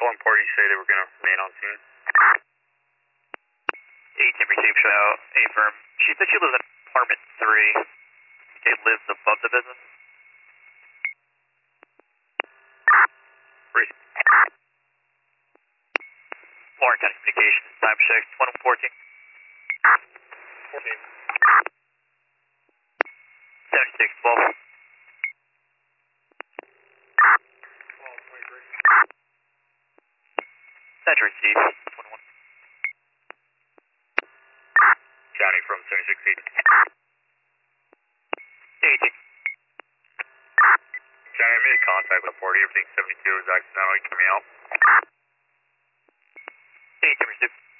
Calling party say they were going to remain on scene. 18 received shout, affirm. She said she lives in apartment 3. They lives above the business. Ready. Warren County Communications, time check, 2114. 14. 7612. Century C, 21. County from 7680. 18. County, I made contact with the party. Everything 72 is accidentally coming out. 18 received.